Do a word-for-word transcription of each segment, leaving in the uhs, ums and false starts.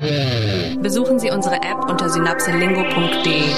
Besuchen Sie unsere App unter synapselingo punkt de.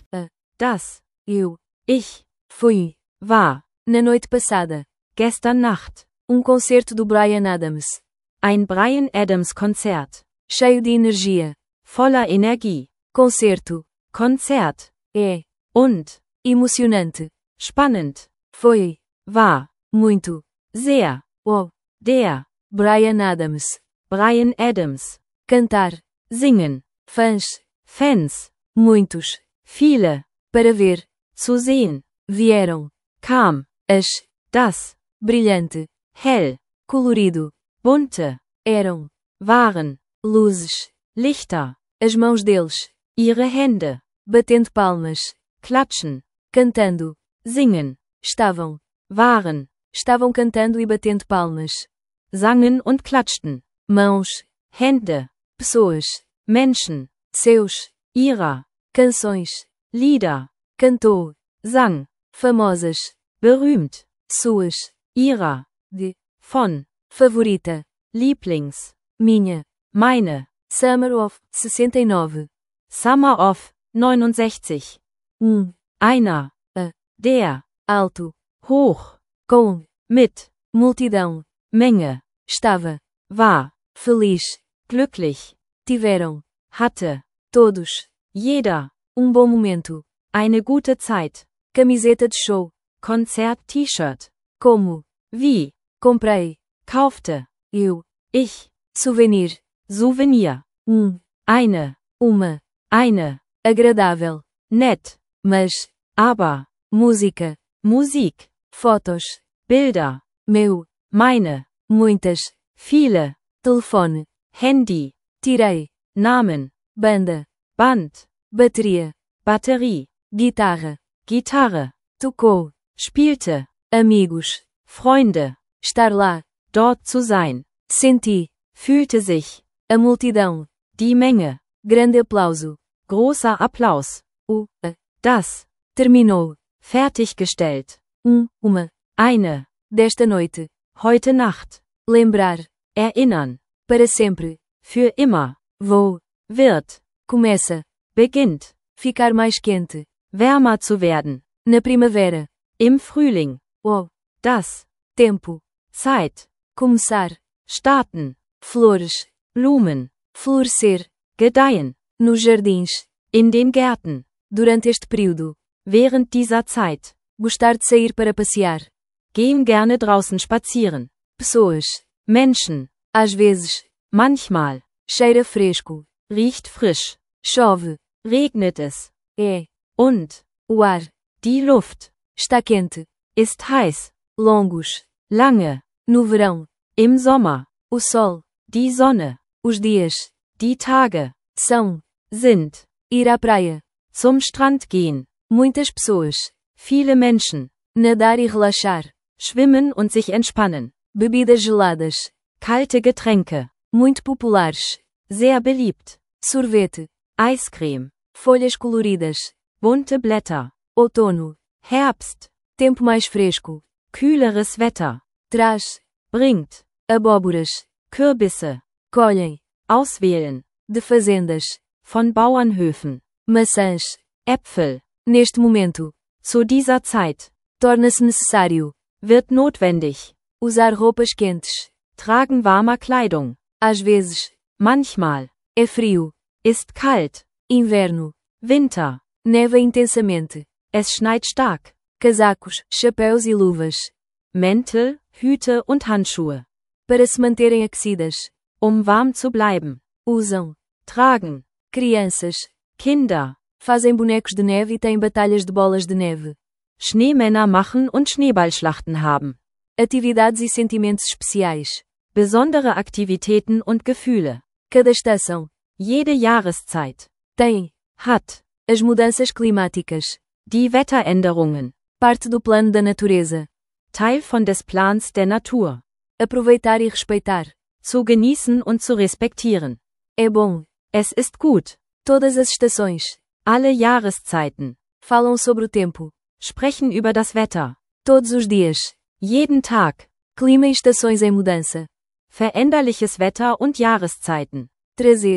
Das, eu, ich, fui, war, na noite passada, gestern Nacht, um concerto do Bryan Adams. Ein Bryan Adams Konzert, cheio de energia, voller Energie, concerto, Konzert, é, und, emocionante, spannend, foi, war, muito, sehr, o, der, Bryan Adams, Bryan Adams, cantar, singen, fãs, fans, muitos, viele, para ver, zu sehen, vieram, kam, as, das, brilhante, hell, colorido, bunte, eram, waren, luzes, Lichter, as mãos deles, ihre Hände, batendo palmas, klatschen, cantando, singen, estavam, waren, estavam cantando e batendo palmas, sangen und klatschten, mãos, Hände, pessoas, Menschen, seus, ihrer, canções, Lieder, cantou, sang, famosas, berühmt, suas, ihrer, de, von, favorita, Lieblings, minha, meine, Summer of, sessenta e nove, Summer of, neunundsechzig, um, einer, a, der, alto, hoch, com, mit, multidão, Menge, estava, war, feliz, glücklich, tiveram, hatte, todos, jeder, um bom momento, eine gute Zeit, camiseta de show, Konzert-T-Shirt, como, wie, comprei, kaufte, eu, ich, souvenir, souvenir, um, eine, uma, eine, agradável, nett, mas, aber, música, Musik, fotos, Bilder, meu, meine, muitas, viele, telefone, Handy, tirei, Namen, banda, Band, bateria, Batterie, guitarra, Gitarre, tocou, spielte, amigos, Freunde, estar lá, dort zu sein, senti, fühlte sich, a multidão, die Menge, grande aplauso, großer Applaus, o, a, das, terminou, fertiggestellt, um, uma, eine, desta noite, heute Nacht, lembrar, erinnern, para sempre, für immer, wo, wird, começa, beginnt, ficar mais quente, wärmer zu werden, na primavera, im Frühling, o, das, tempo, Zeit, começar, starten, flores, Blumen, florescer, gedeihen, nos jardins, in den Gärten, durante este período, während dieser Zeit, gostar de sair para passear, gehen gerne draußen spazieren, pessoas, Menschen, às vezes, manchmal, cheira fresco, riecht frisch, chove, regnet es, é, und, o ar, die Luft, está quente, ist heiß, longos, lange, no verão, im Sommer, o sol, die Sonne, os dias, die Tage, são, sind, ir à praia, zum Strand gehen, muitas pessoas, viele Menschen, nadar e relaxar, schwimmen und sich entspannen, bebidas geladas, kalte Getränke, muito populares, sehr beliebt, sorvete, Eiscreme, folhas coloridas, bunte Blätter, outono, Herbst, tempo mais fresco, kühleres Wetter, traz, bringt, abóboras, Kürbisse, colhem, auswählen, de fazendas, von Bauernhöfen, maçãs, Äpfel, neste momento, zu dieser Zeit, torna-se necessário, wird notwendig, usar roupas quentes, tragen warmer Kleidung, às vezes, manchmal, é frio, ist kalt, inverno, Winter, neva intensamente, es schneit stark, casacos, chapéus e luvas, Mäntel, Hüte und Handschuhe, para se manterem aquecidas, um warm zu bleiben, usam, tragen, crianças, Kinder, fazem bonecos de neve e têm batalhas de bolas de neve, Schneemänner machen und Schneeballschlachten haben, atividades e sentimentos especiais, besondere Aktivitäten und Gefühle, cada estação, jede Jahreszeit, tem, hat, as mudanças climáticas, die Wetteränderungen, parte do plano da natureza, Teil von des Plans der Natur, aproveitar e respeitar, zu genießen und zu respektieren, é bom, es ist gut, todas as estações, alle Jahreszeiten, falam sobre o tempo, sprechen über das Wetter, todos os dias, jeden Tag, clima e estações em mudança, veränderliches Wetter und Jahreszeiten, trazer,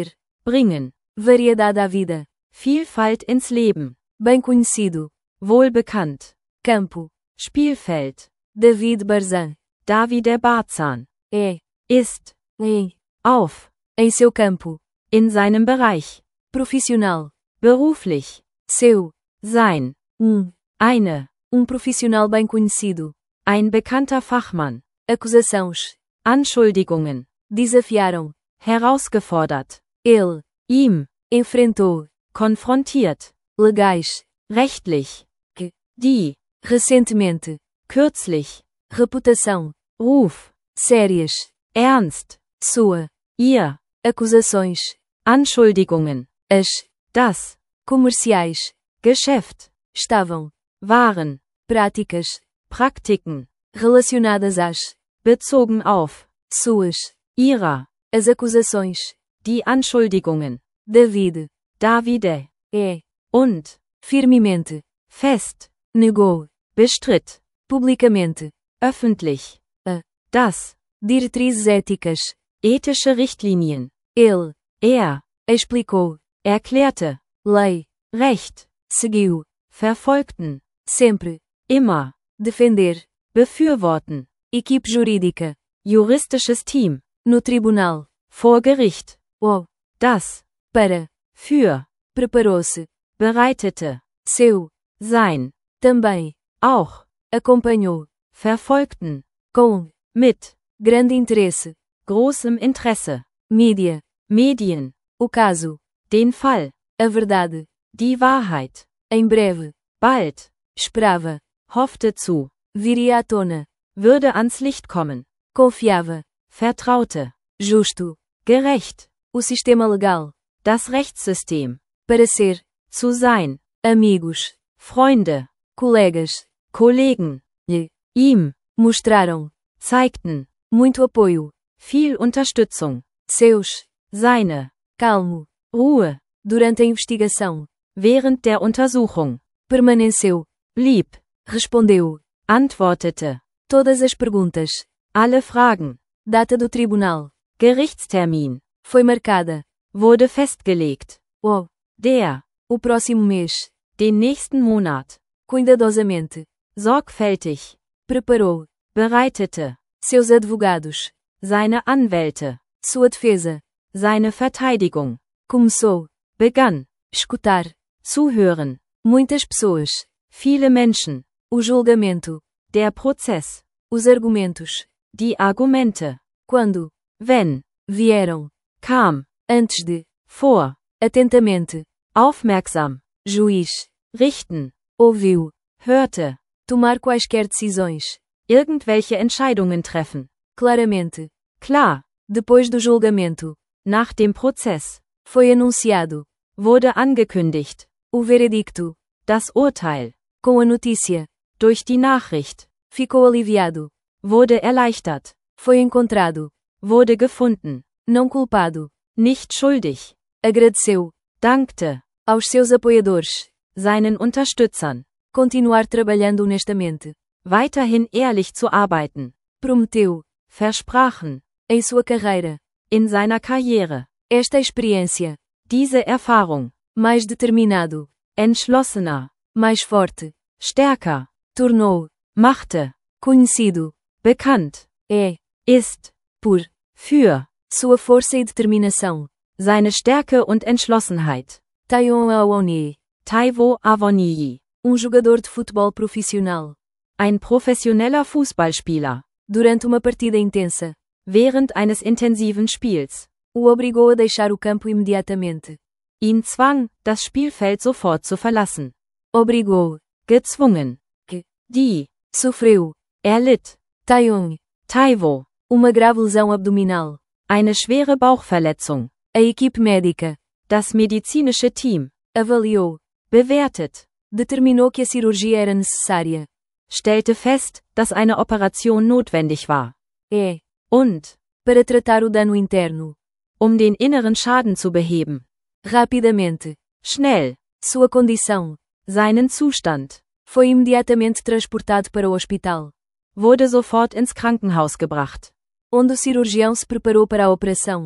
bringen, variedade à vida, Vielfalt ins Leben, bem conhecido, wohlbekannt, campo, Spielfeld, David Barzan, Davide Barzan, é, ist, em, auf, em seu campo, in seinem Bereich, profissional, beruflich, seu, sein, um, eine, um profissional bem conhecido, ein bekannter Fachmann, acusações, Anschuldigungen, desafiaram, herausgefordert, ele, ihm, enfrentou, konfrontiert, legais, rechtlich, que, die, recentemente, kürzlich, reputação, Ruf, sérias, ernst, sua, ihr, acusações, Anschuldigungen, as, das, comerciais, Geschäft, estavam, waren, práticas, Praktiken, relacionadas às, bezogen auf, suas, ihrer, as acusações, die Anschuldigungen, David, Davide, é, und, firmemente, fest, negou, bestritt, publicamente, öffentlich, a, das, diretrizes éticas, ethische Richtlinien, ele, er, explicou, erklärte, lei, Recht, seguiu, verfolgten, sempre, immer, defender, befürworten, equipe jurídica, juristisches Team, no tribunal, vor Gericht, o, das, para, für, preparou-se, bereitete, seu, sein, também, auch, acompanhou, verfolgten, com, mit, grande interesse, großem Interesse, mídia, Medien, o caso, den Fall, a verdade, die Wahrheit, em breve, bald, esperava, hoffte zu, viria à tona, würde ans Licht kommen, confiava, vertraute, justo, gerecht, o sistema legal, das Rechtssystem, para ser, zu sein, amigos, Freunde, colegas, Kollegen, lhe, ihm, mostraram, zeigten, muito apoio, viel Unterstützung, seus, seine, calmo, Ruhe, durante a investigação, während der Untersuchung, permaneceu, blieb, respondeu, antwortete, todas as perguntas, alle Fragen, data do tribunal, Gerichtstermin, foi marcada, wurde festgelegt, o, der, o próximo mês, den nächsten Monat, cuidadosamente, sorgfältig, preparou, bereitete, seus advogados, seine Anwälte, sua defesa, seine Verteidigung, começou, begann, escutar, zuhören, muitas pessoas, viele Menschen, o julgamento, der Prozess, os argumentos, die Argumente, quando, wenn, vieram, kam, antes de, vor, atentamente, aufmerksam, juiz, richten, ouviu, hörte, tomar quaisquer decisões, irgendwelche Entscheidungen treffen, claramente, klar, depois do julgamento, nach dem Prozess, foi anunciado, wurde angekündigt, o veredicto, das Urteil, com a notícia, durch die Nachricht, ficou aliviado, wurde erleichtert, foi encontrado, wurde gefunden, não culpado, nicht schuldig, agradeceu, dankte, aos seus apoiadores, seinen Unterstützern, continuar trabalhando honestamente, weiterhin ehrlich zu arbeiten, prometeu, versprachen, em sua carreira, in seiner Karriere, esta experiência, diese Erfahrung, mais determinado, entschlossener, mais forte, stärker, tornou, machte, conhecido, bekannt, é, ist, por, für, sua força e determinação, seine Stärke und Entschlossenheit, Tayon Awoniyi, Taiwo Awoniyi, um jogador de futebol profissional, ein professioneller Fußballspieler, durante uma partida intensa, während eines intensiven Spiels, o obrigou a deixar o campo imediatamente, ihn zwang, das Spielfeld sofort zu verlassen, obrigou, gezwungen, que, die, sofreu, erlitt, Tayon, Taiwo, uma grave lesão abdominal, eine schwere Bauchverletzung, a equipe médica, das medizinische Team, avaliou, bewertet, determinou que a cirurgia era necessária, stellte fest, dass eine Operation notwendig war, é, und, para tratar o dano interno, um den inneren Schaden zu beheben, rapidamente, schnell, sua condição, seinen Zustand, foi imediatamente transportado para o hospital, wurde sofort ins Krankenhaus gebracht, onde o cirurgião se preparou para a operação,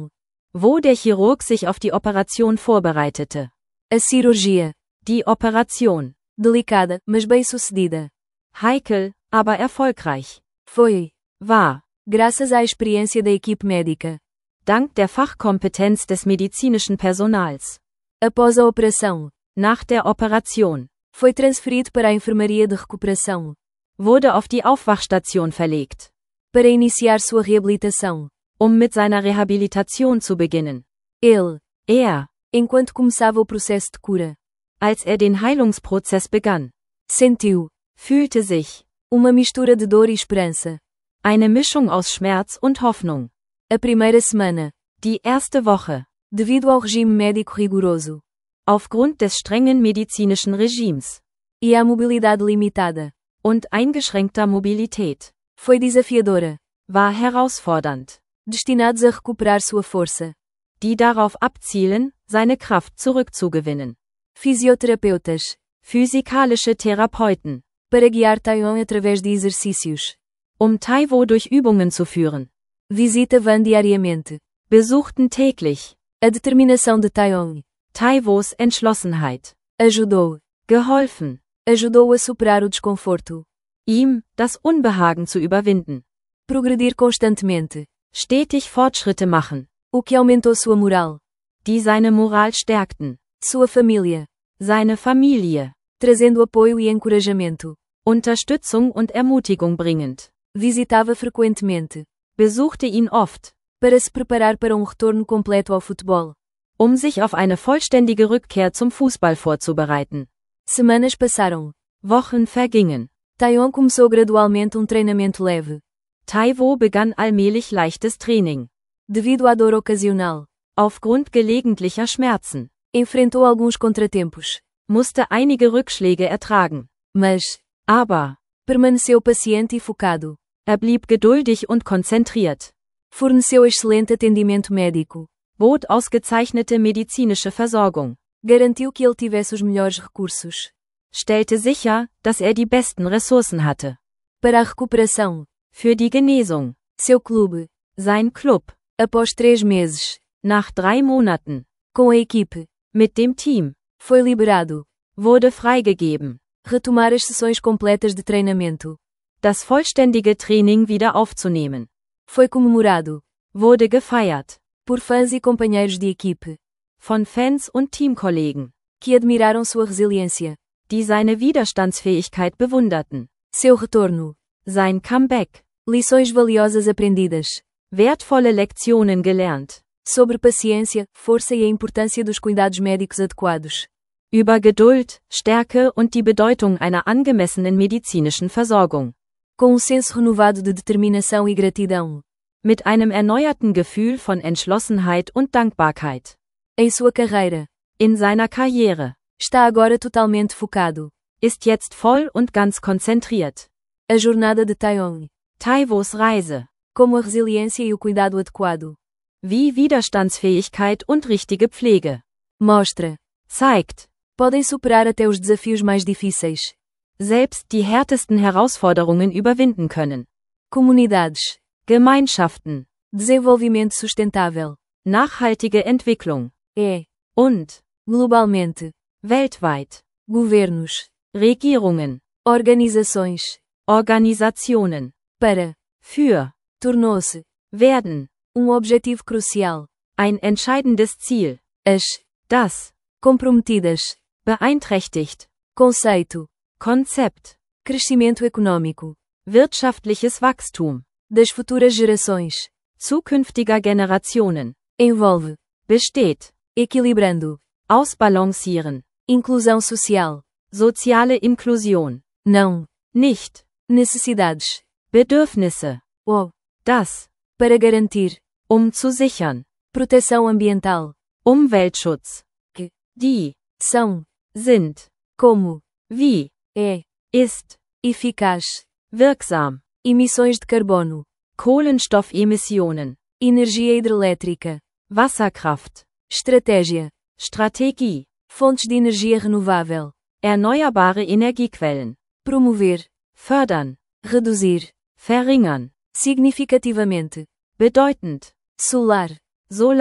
wo der Chirurg sich auf die Operation vorbereitete. A cirurgia. Die Operation. Delicada, mas bem-sucedida. Heikel, aber erfolgreich. Foi. War. Graças à experiência da equipe médica. Dank der Fachkompetenz des medizinischen Personals. Após a operação. Nach der Operation. Foi transferido para a enfermaria de recuperação. Wurde auf die Aufwachstation verlegt. Para iniciar sua reabilitação. Um mit seiner Rehabilitation zu beginnen. Ele. Er. Enquanto começava o processo de cura. Als er den Heilungsprozess begann. Sentiu. Fühlte sich. Uma mistura de dor e esperança. Eine Mischung aus Schmerz und Hoffnung. A primeira semana. Die erste Woche. Devido ao regime médico rigoroso. Aufgrund des strengen medizinischen Regimes. E à mobilidade limitada. Und eingeschränkter Mobilität. Foi desafiadora. War herausfordernd. Destinados a recuperar sua força. Die darauf abzielen, seine Kraft zurückzugewinnen. Fisioterapeutas. Physikalische Therapeuten. Para guiar Taewoon através de exercícios. Um Taiwo durch Übungen zu führen. Visita Van diariamente. Besuchten täglich. A determinação de Taewoon. Taiwos Entschlossenheit. Ajudou. Geholfen. Ajudou a superar o desconforto. Ihm, das Unbehagen zu überwinden. Progredir constantemente. Stetig Fortschritte machen. O que aumentou sua moral. Die seine Moral stärkten. Sua família. Seine Familie. Trazendo apoio e encorajamento. Unterstützung und Ermutigung bringend. Visitava frequentemente. Besuchte ihn oft. Para se preparar para um retorno completo ao futebol. Um sich auf eine vollständige Rückkehr zum Fußball vorzubereiten. Semanas passaram. Wochen vergingen. Taewoon começou gradualmente um treinamento leve. Taiwo begann allmählich leichtes Training. Devido à dor ocasional. Aufgrund gelegentlicher Schmerzen. Enfrentou alguns contratempos. Musste einige Rückschläge ertragen. Mas. Aber. Permaneceu paciente e focado. Er blieb geduldig und konzentriert. Forneceu excelente atendimento médico. Bot ausgezeichnete medizinische Versorgung. Garantiu que ele tivesse os melhores recursos. Stellte sicher, dass er die besten Ressourcen hatte. Para a recuperação. Für die Genesung. Seu clube. Sein Club. Após três meses. Nach drei Monaten. Com a equipe. Mit dem Team. Foi liberado. Wurde freigegeben. Retomar as sessões completas de treinamento. Das vollständige Training wieder aufzunehmen. Foi comemorado. Wurde gefeiert. Por fãs e companheiros de equipe. Von Fans und Teamkollegen. Que admiraram sua resiliência. Die seine Widerstandsfähigkeit bewunderten. Seu retorno. Sein Comeback. Lições valiosas aprendidas. Wertvolle Lektionen gelernt. Sobre paciência, força e a importância dos cuidados médicos adequados. Über Geduld, Stärke und die Bedeutung einer angemessenen medizinischen Versorgung. Com um senso renovado de determinação e gratidão. Mit einem erneuerten Gefühl von Entschlossenheit und Dankbarkeit. Em sua carreira. In seiner Karriere. Está agora totalmente focado. Ist jetzt voll und ganz konzentriert. A jornada de Taewoon. Taiwos Reise. Como a resiliência e o cuidado adequado. Wie Widerstandsfähigkeit und richtige Pflege. Mostra. Zeigt. Podem superar até os desafios mais difíceis. Selbst die härtesten Herausforderungen überwinden können. Comunidades. Gemeinschaften. Desenvolvimento sustentável. Nachhaltige Entwicklung. E. Und. Globalmente. Weltweit. Governos. Regierungen. Organizações. Organisationen. Para. Für. Tornou-se. Werden. Um objetivo crucial. Ein entscheidendes Ziel. As. Das. Comprometidas. Beeinträchtigt. Conceito. Konzept. Crescimento econômico. Wirtschaftliches Wachstum. Das futuras gerações. Zukünftiger Generationen. Envolve. Besteht. Equilibrando. Ausbalancieren. Inclusão social. Soziale Inklusion. Não. Nicht. Necessidades. Bedürfnisse. O. Das. Para garantir. Um zu sichern. Proteção ambiental. Umweltschutz. Que. Die. São. Sind. Como. Wie. É. Ist. Eficaz. Wirksam. Emissões de carbono. Kohlenstoffemissionen. Energia hidrelétrica. Wasserkraft. Estratégia. Strategie. Fontes de energia renovável. Erneuerbare Energiequellen. Promover. Fördern. Reduzir. Verringern. Significativamente. Bedeutend. Solar. Solar.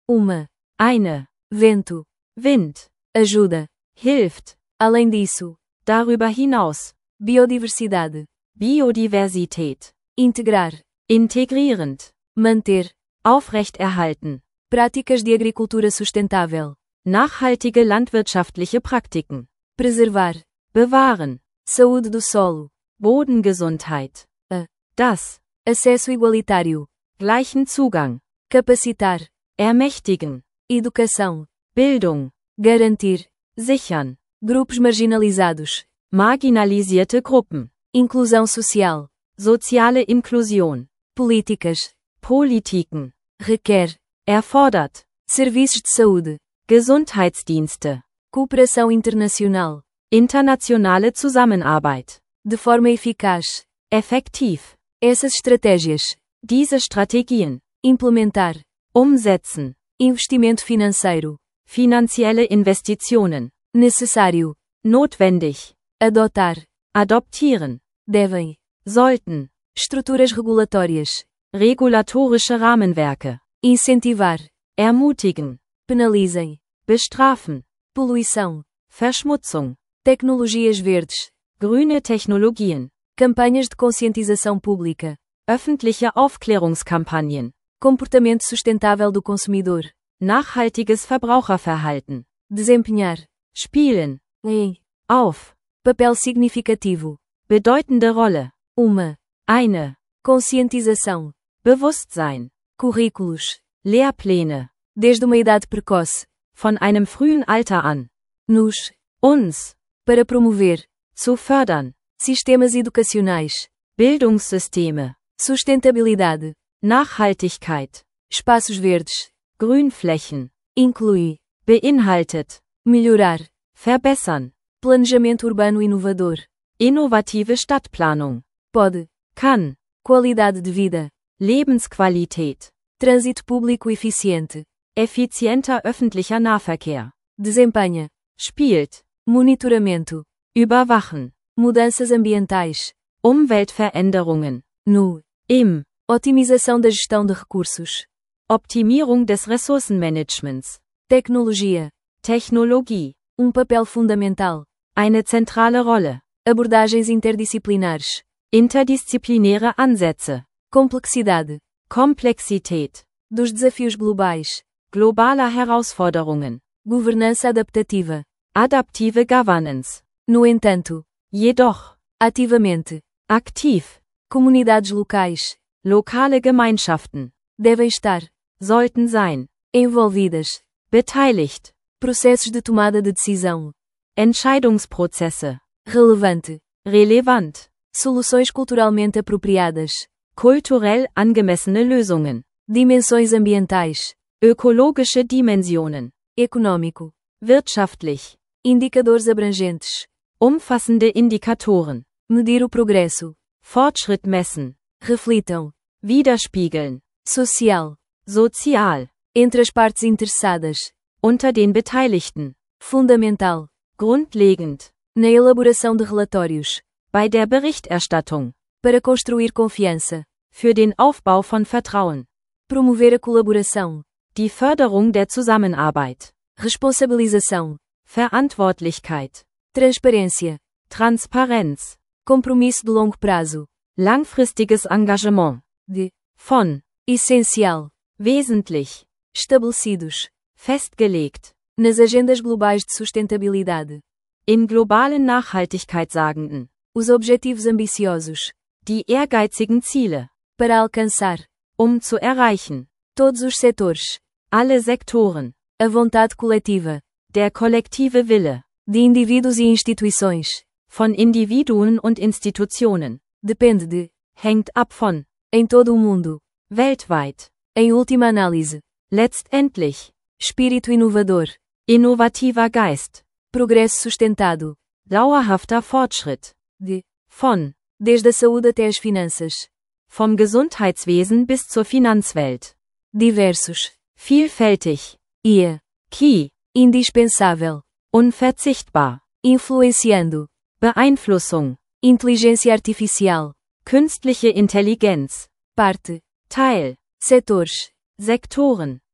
uma, eine, vento, Wind, ajuda, hilft, além disso, darüber hinaus, biodiversidade, Biodiversität, integrar, integrierend, manter, aufrechterhalten, práticas de agricultura sustentável, nachhaltige landwirtschaftliche Praktiken, preservar, bewahren, saúde do solo, Bodengesundheit, a, das, acesso igualitário, gleichen Zugang, capacitar, ermächtigen, educação, Bildung, garantir, sichern, grupos marginalizados, marginalisierte Gruppen, inclusão social, soziale Inklusion, políticas, Politiken, requer, erfordert, serviços de saúde, Gesundheitsdienste, cooperação internacional, internationale Zusammenarbeit, de forma eficaz, effektiv, essas estratégias, diese Strategien, implementar, umsetzen, investimento financeiro, finanzielle Investitionen, necessário, notwendig, adotar, adoptieren, devem, sollten, estruturas regulatórias, regulatorische Rahmenwerke, incentivar, ermutigen, penalizem, bestrafen, poluição, Verschmutzung, tecnologias verdes, grüne Technologien, campanhas de conscientização pública, öffentliche Aufklärungskampagnen, comportamento sustentável do consumidor, nachhaltiges Verbraucherverhalten, desempenhar, spielen, em, auf, papel significativo, bedeutende Rolle, uma, eine, conscientização, Bewusstsein, currículos, Lehrpläne, desde uma idade precoce, von einem frühen Alter an, nos, uns, para promover, zu fördern, sistemas educacionais, Bildungssysteme, sustentabilidade, Nachhaltigkeit, espaços verdes, Grünflächen, inclui, beinhaltet, melhorar, verbessern, planejamento urbano inovador, innovative Stadtplanung, pode, kann, qualidade de vida, Lebensqualität, trânsito público eficiente, effizienter öffentlicher Nahverkehr, desempenha, spielt, monitoramento, überwachen, mudanças ambientais, Umweltveränderungen, no, im, otimização da gestão de recursos, Optimierung des Ressourcenmanagements, tecnologia, Technologie, um papel fundamental, eine zentrale Rolle, abordagens interdisciplinares, interdisziplinäre Ansätze, complexidade, Komplexität, dos desafios globais, globaler Herausforderungen, governança adaptativa, adaptive Governance, no entanto, jedoch, ativamente, aktiv, comunidades locais, lokale Gemeinschaften, devem estar, sollten sein, envolvidas, beteiligt, processos de tomada de decisão, Entscheidungsprozesse, relevante, relevant, soluções culturalmente apropriadas, kulturell angemessene Lösungen, dimensões ambientais, ökologische Dimensionen, econômico, wirtschaftlich, indicadores abrangentes, umfassende Indikatoren, medir o progresso, Fortschritt messen, reflitam, widerspiegeln, social, sozial, entre as partes interessadas, unter den Beteiligten, fundamental, grundlegend, na elaboração de relatórios, bei der Berichterstattung, para construir confiança, für den Aufbau von Vertrauen, promover a colaboração, die Förderung der Zusammenarbeit, responsabilização, Verantwortlichkeit, transparência, Transparenz, compromisso de longo prazo, langfristiges Engagement, de, von, essencial, wesentlich, estabelecidos, festgelegt, nas agendas globais de sustentabilidade, in globalen Nachhaltigkeitssagenden, os objetivos ambiciosos, die ehrgeizigen Ziele, para alcançar, um zu erreichen, todos os setores, alle Sektoren, a vontade coletiva, der kollektive Wille, de indivíduos e instituições, von Individuen und Institutionen, depende de, hängt ab von, em todo o mundo, weltweit, em última análise, letztendlich, espírito inovador, innovativer Geist, progresso sustentado, dauerhafter Fortschritt, de, von, desde a saúde até as finanças, vom Gesundheitswesen bis zur Finanzwelt, diversos, vielfältig, e a, key, indispensável, unverzichtbar, influenciando, Beeinflussung, inteligência artificial, künstliche Intelligenz, parte, Teil, setores, Sektoren,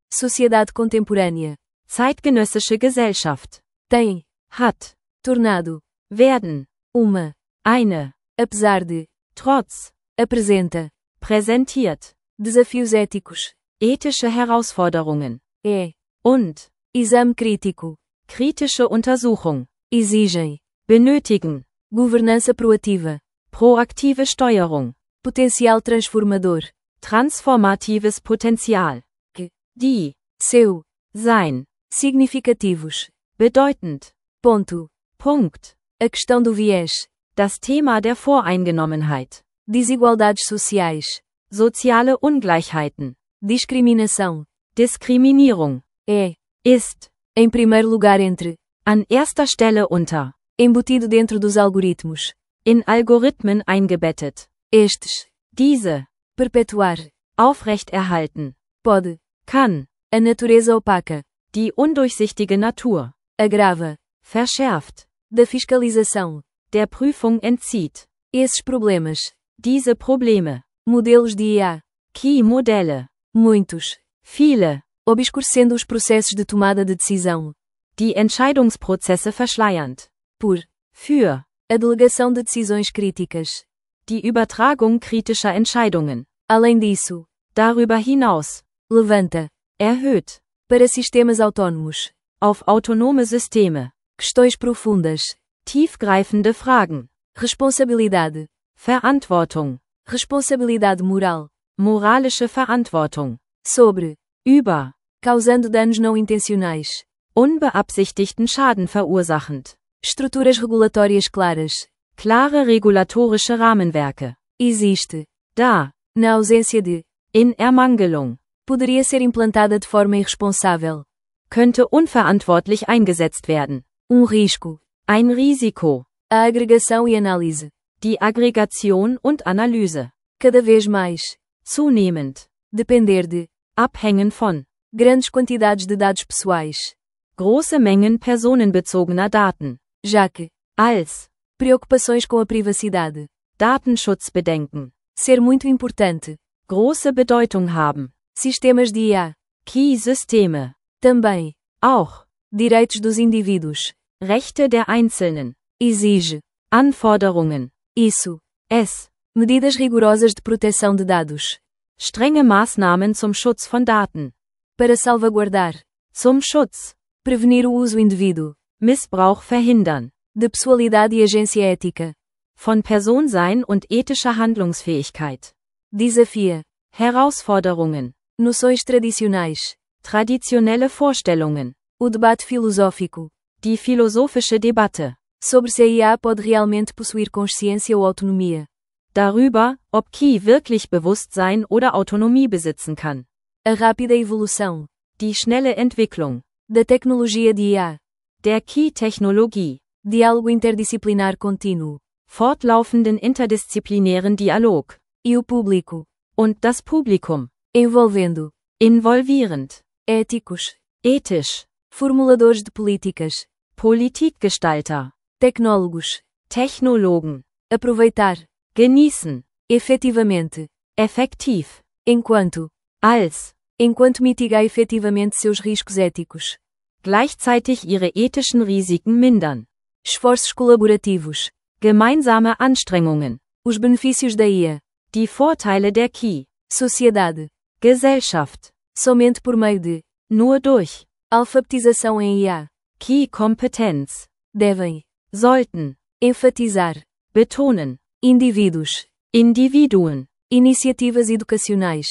Sociedade contemporânea. Zeitgenössische Gesellschaft. Tem. Hat. Tornado. Werden. Uma. Eine. Apesar de. Trotz. Apresenta. Präsentiert. Desafios éticos. Ethische Herausforderungen. É. Und. Exame crítico. Kritische Untersuchung. Exigem. Benötigen. Governança proativa. Proaktive Steuerung. Potencial transformador. Transformatives Potenzial. Que. Die. Seu. Sein. Significativos. Bedeutend. Ponto. Punkt. A questão do viés. Das Thema der Voreingenommenheit. Desigualdades sociais. Soziale Ungleichheiten. Discriminação. Diskriminierung. É. Ist. Em primeiro lugar entre. An erster Stelle unter. Embutido dentro dos algoritmos. In Algorithmen eingebettet. Estes. Diese. Perpetuar. Aufrechterhalten. Pode. Kann. A natureza opaca. Die undurchsichtige Natur. Agrava. Verschärft. Da fiscalização. Der Prüfung entzieht. Esses problemas. Diese Probleme. Modelos de I A. Key-Modelle. Muitos. Viele. Obscurecendo os processos de tomada de decisão. Die Entscheidungsprozesse verschleiernd. Por. Für. A delegação de decisões críticas. Die Übertragung kritischer Entscheidungen. Além disso. Darüber hinaus. Levanta. Erhöht. Para sistemas autônomos. Auf autonome Systeme. Questões profundas. Tiefgreifende Fragen. Responsabilidade. Verantwortung. Responsabilidade moral. Moralische Verantwortung. Sobre. Über. Causando danos não intencionais. Unbeabsichtigten Schaden verursachend. Estruturas regulatórias claras. Klare regulatorische Rahmenwerke. Existe. Da. Na ausência de. In Ermangelung. Poderia ser implantada de forma irresponsável. Könnte unverantwortlich eingesetzt werden. Um risco. Ein Risiko. A agregação e análise. Die Aggregation und Analyse. Cada vez mais. Zunehmend. Depender de. Abhängen von. Grandes quantidades de dados pessoais. Große Mengen personenbezogener Daten. Já que. Als. Preocupações com a privacidade. Datenschutzbedenken. Ser muito importante. Große Bedeutung haben. Sistemas de I A. Key-Systeme. Também. Auch. Direitos dos indivíduos. Rechte der Einzelnen. Exige. Anforderungen. Isso. Es. Medidas rigorosas de proteção de dados. Strenge Maßnahmen zum Schutz von Daten. Para salvaguardar. Zum Schutz. Prevenir o uso indevido. Missbrauch verhindern. De pessoalidade e agência ética. Von Personsein und ethischer Handlungsfähigkeit. Desafia. Herausforderungen. Noções tradicionais. Traditionelle Vorstellungen. O debate filosófico. Die philosophische Debatte. Sobre se a I A pode realmente possuir consciência ou autonomia. Darüber, ob Key wirklich Bewusstsein oder Autonomie besitzen kann. A rápida evolução. Die schnelle Entwicklung. Da tecnologia de I A. Der Key-Technologie. Diálogo interdisciplinar contínuo. Fortlaufenden interdisziplinären Dialog. E o público. Und das Publikum. Envolvendo. Involvierend. Éticos. Ethisch. Formuladores de políticas. Politikgestalter. Tecnólogos. Technologen. Aproveitar. Genießen. Efetivamente. Effektiv. Enquanto. Als. Enquanto mitigar efetivamente seus riscos éticos. Gleichzeitig ihre ethischen Risiken mindern. Esforços colaborativos. Gemeinsame Anstrengungen. Os benefícios da I A. Die Vorteile der Key. Sociedade. Gesellschaft. Somente por meio de. Nur durch. Alfabetização em I A. Key-Kompetenz. Devem. Sollten. Enfatizar. Betonen. Indivíduos. Individuen. Iniciativas educacionais.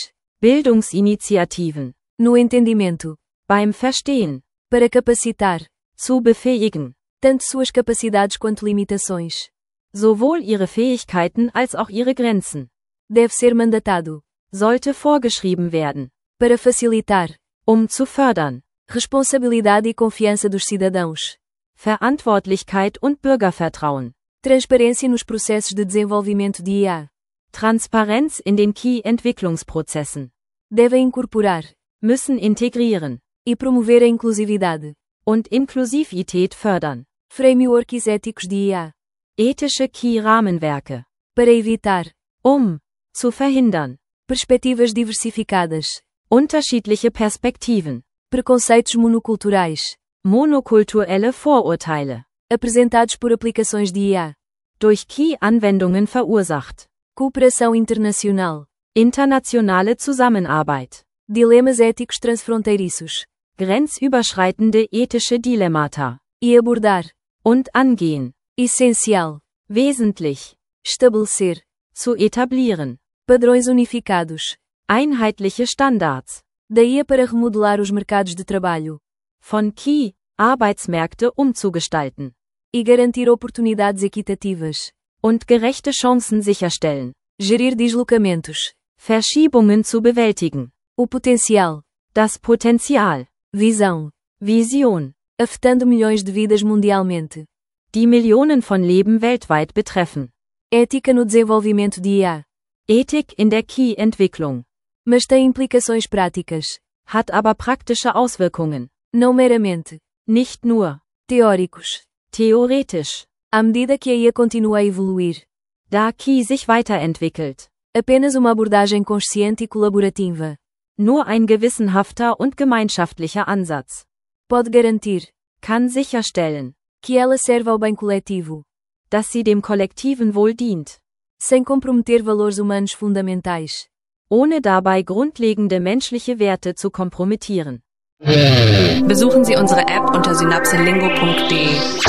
Bildungsinitiativen. No entendimento. Beim Verstehen. Para capacitar. Zu befähigen. Tanto suas capacidades quanto limitações. Sowohl ihre Fähigkeiten als auch ihre Grenzen. Deve ser mandatado. Sollte vorgeschrieben werden. Para facilitar. Um zu fördern. Responsabilidade e confiança dos cidadãos. Verantwortlichkeit und Bürgervertrauen. Transparência nos processos de desenvolvimento de I A. Transparenz in den Key-Entwicklungsprozessen. Devem incorporar. Müssen integrieren. E promover a inclusividade. Und Inklusivität fördern. Frameworks éticos de I A. Ethische Key-Rahmenwerke. Para evitar. Um. Zu verhindern. Perspectivas diversificadas. Unterschiedliche Perspektiven. Preconceitos monoculturais. Monokulturelle Vorurteile. Apresentados por aplicações de I A. Durch Key-Anwendungen verursacht. Cooperação internacional. Internationale Zusammenarbeit. Dilemas éticos transfronteiriços. Grenzüberschreitende ethische Dilemmata. E abordar. Und angehen. Essencial. Wesentlich. Estabelecer. Zu etablieren. Padrões unificados. Einheitliche Standards. Da I A para remodelar os mercados de trabalho. Von Key, Arbeitsmärkte umzugestalten. E garantir oportunidades equitativas. Und gerechte Chancen sicherstellen. Gerir deslocamentos. Verschiebungen zu bewältigen. O potencial. Das Potenzial. Visão. Vision. Afetando milhões de vidas mundialmente. Die Millionen von Leben weltweit betreffen. Ética no desenvolvimento de I A. Ethik in der Key-Entwicklung. Mas tem implicações práticas. Hat aber praktische Auswirkungen. Não meramente. Nicht nur. Teóricos. Theoretisch. À medida que a I A continua a evoluir. Da Key sich weiterentwickelt. Apenas uma abordagem consciente e colaborativa. Nur ein gewissenhafter und gemeinschaftlicher Ansatz. Pode garantir. Kann sicherstellen. Que ela serve ao bem coletivo. Dass sie dem kollektiven Wohl dient. Sem comprometer valores humanos fundamentais. Ohne dabei grundlegende menschliche Werte zu kompromittieren. Besuchen Sie unsere App unter synapselingo punkt de.